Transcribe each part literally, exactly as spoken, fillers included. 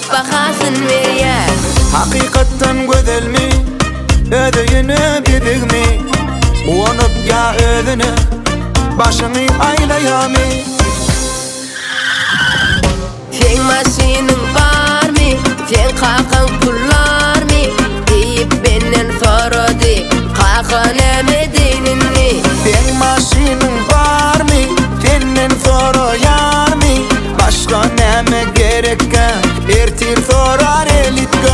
bahasın verýär. Hakykatdan gözelmi, ödüýüne bibigmi, uanyp ya özüne, başyny aýlaýamy. Sen maşynyň barmy, sen kakan pullarmy, diýip benden sorady, kakan emedinini. Sen maşynyň barmy, senden soraýarmy, başga näme gerekkä, ertir sorar elitka.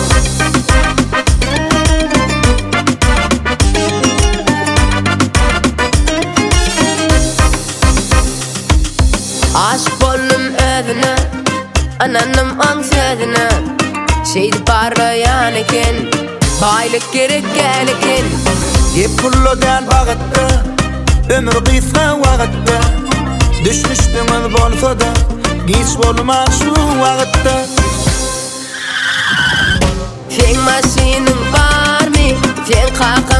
Aşk boldum özüne, ananım aň sözüne, şeýdi barlaýan eken, baýlyk gerek gel eken. Gep pulla däl bagatda, ömür gysga wagtda, düşmüşdiňiz bolsa da, giç bolmaz şu wagtda. Sen maşynyň barmy, sen kakan